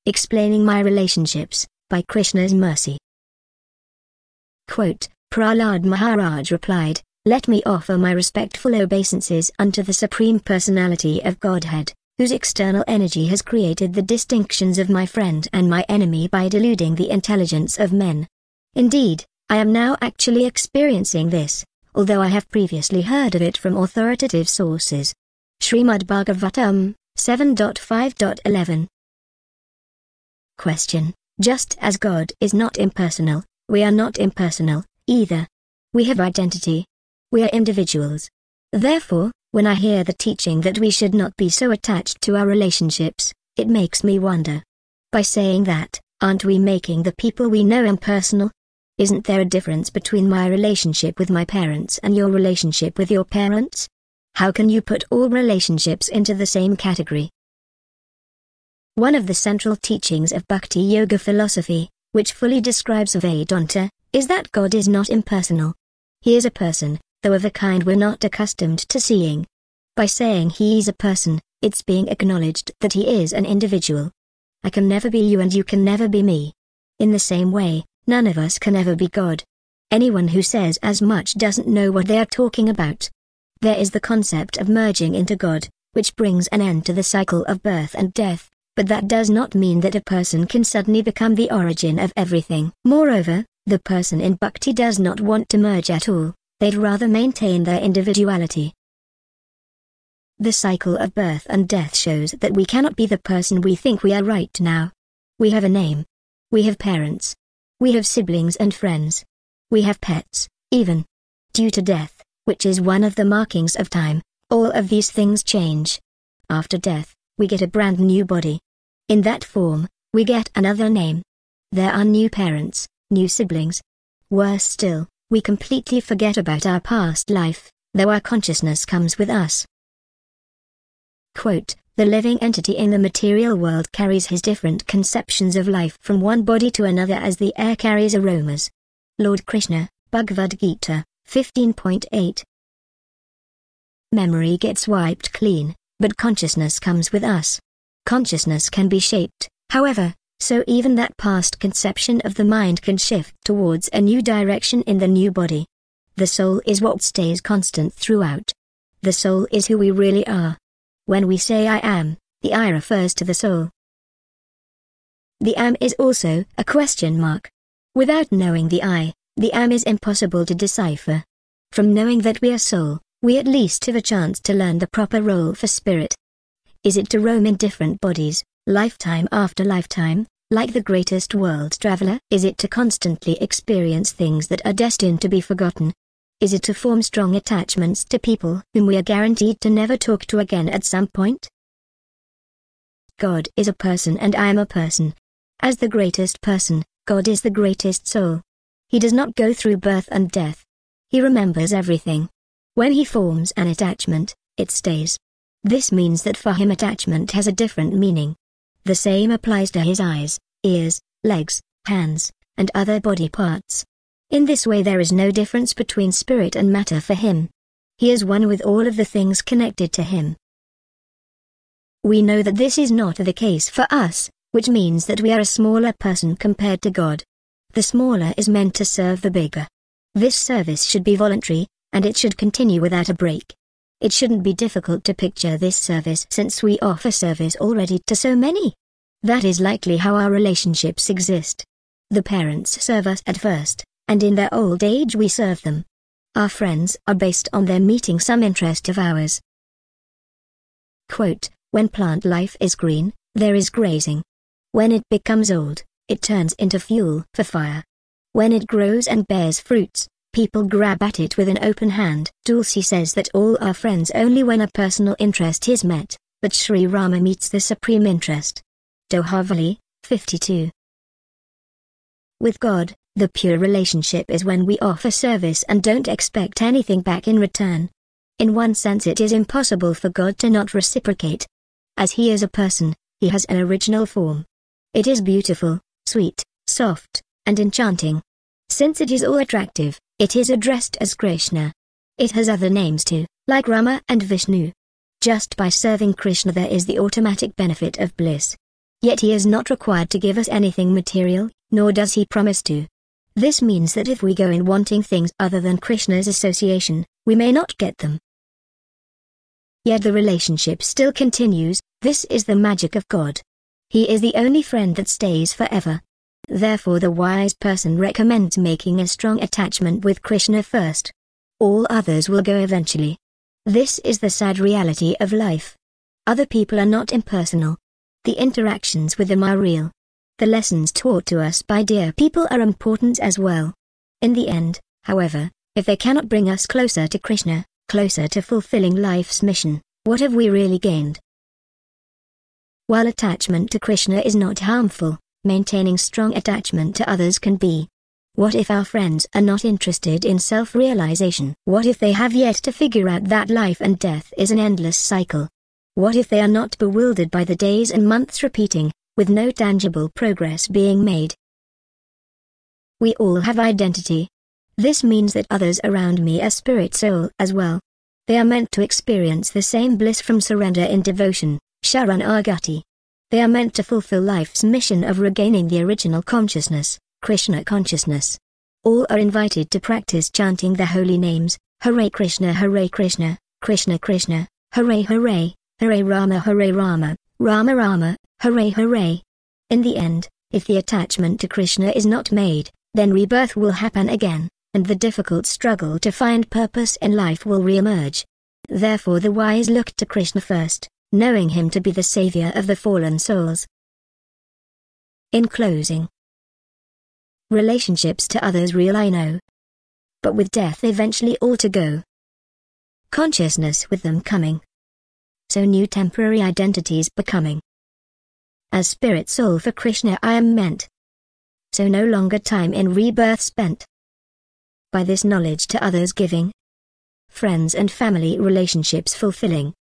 Explaining My Relationships, by Krishna's Mercy. Quote, Prahlad Maharaj replied, "Let me offer my respectful obeisances unto the Supreme Personality of Godhead, whose external energy has created the distinctions of my friend and my enemy by deluding the intelligence of men. Indeed, I am now actually experiencing this, although I have previously heard of it from authoritative sources." Srimad Bhagavatam, 7.5.11. Question. Just as God is not impersonal, we are not impersonal, either. We have identity. We are individuals. Therefore, when I hear the teaching that we should not be so attached to our relationships, it makes me wonder. By saying that, aren't we making the people we know impersonal? Isn't there a difference between my relationship with my parents and your relationship with your parents? How can you put all relationships into the same category? One of the central teachings of Bhakti Yoga philosophy, which fully describes Vedanta, is that God is not impersonal. He is a person, though of a kind we're not accustomed to seeing. By saying he is a person, it's being acknowledged that he is an individual. I can never be you and you can never be me. In the same way, none of us can ever be God. Anyone who says as much doesn't know what they are talking about. There is the concept of merging into God, which brings an end to the cycle of birth and death, but that does not mean that a person can suddenly become the origin of everything. Moreover, the person in bhakti does not want to merge at all, they'd rather maintain their individuality. The cycle of birth and death shows that we cannot be the person we think we are right now. We have a name. We have parents. We have siblings and friends. We have pets, even. Due to death, which is one of the markings of time, all of these things change. After death, we get a brand new body. In that form, we get another name. There are new parents, new siblings. Worse still, we completely forget about our past life, though our consciousness comes with us. Quote, the living entity in the material world carries his different conceptions of life from one body to another as the air carries aromas. Lord Krishna, Bhagavad Gita, 15.8. Memory gets wiped clean, but consciousness comes with us. Consciousness can be shaped, however, so even that past conception of the mind can shift towards a new direction in the new body. The soul is what stays constant throughout. The soul is who we really are. When we say I am, the I refers to the soul. The am is also a question mark. Without knowing the I, the am is impossible to decipher. From knowing that we are soul, we at least have a chance to learn the proper role for spirit. Is it to roam in different bodies, lifetime after lifetime, like the greatest world traveler? Is it to constantly experience things that are destined to be forgotten? Is it to form strong attachments to people whom we are guaranteed to never talk to again at some point? God is a person and I am a person. As the greatest person, God is the greatest soul. He does not go through birth and death. He remembers everything. When he forms an attachment, it stays. This means that for him attachment has a different meaning. The same applies to his eyes, ears, legs, hands, and other body parts. In this way there is no difference between spirit and matter for him. He is one with all of the things connected to him. We know that this is not the case for us, which means that we are a smaller person compared to God. The smaller is meant to serve the bigger. This service should be voluntary, and it should continue without a break. It shouldn't be difficult to picture this service since we offer service already to so many. That is likely how our relationships exist. The parents serve us at first, and in their old age we serve them. Our friends are based on their meeting some interest of ours. Quote, when plant life is green, there is grazing. When it becomes old, it turns into fuel for fire. When it grows and bears fruits, people grab at it with an open hand. Tulsi says that all are friends only when a personal interest is met, but Sri Rama meets the supreme interest. Dohavali, 52. With God, the pure relationship is when we offer service and don't expect anything back in return. In one sense it is impossible for God to not reciprocate. As he is a person, he has an original form. It is beautiful, sweet, soft, and enchanting. Since it is all attractive, it is addressed as Krishna. It has other names too, like Rama and Vishnu. Just by serving Krishna there is the automatic benefit of bliss. Yet he is not required to give us anything material, nor does he promise to. This means that if we go in wanting things other than Krishna's association, we may not get them. Yet the relationship still continues. This is the magic of God. He is the only friend that stays forever. Therefore the wise person recommends making a strong attachment with Krishna first. All others will go eventually. This is the sad reality of life. Other people are not impersonal. The interactions with them are real. The lessons taught to us by dear people are important as well. In the end, however, if they cannot bring us closer to Krishna, closer to fulfilling life's mission, what have we really gained? While attachment to Krishna is not harmful, maintaining strong attachment to others can be. What if our friends are not interested in self-realization? What if they have yet to figure out that life and death is an endless cycle? What if they are not bewildered by the days and months repeating, with no tangible progress being made? We all have identity. This means that others around me are spirit soul as well. They are meant to experience the same bliss from surrender in devotion, Sharanagati. They are meant to fulfill life's mission of regaining the original consciousness, Krishna consciousness. All are invited to practice chanting the holy names, Hare Krishna, Krishna Krishna, Hare Hare, Hare Rama, Rama Rama, Hare Hare. In the end, if the attachment to Krishna is not made, then rebirth will happen again, and the difficult struggle to find purpose in life will re-emerge. Therefore the wise look to Krishna first, knowing him to be the savior of the fallen souls. In closing, relationships to others real I know, but with death eventually all to go. Consciousness with them coming. So new temporary identities becoming. As spirit soul for Krishna I am meant. So no longer time in rebirth spent. By this knowledge to others giving. Friends and family relationships fulfilling.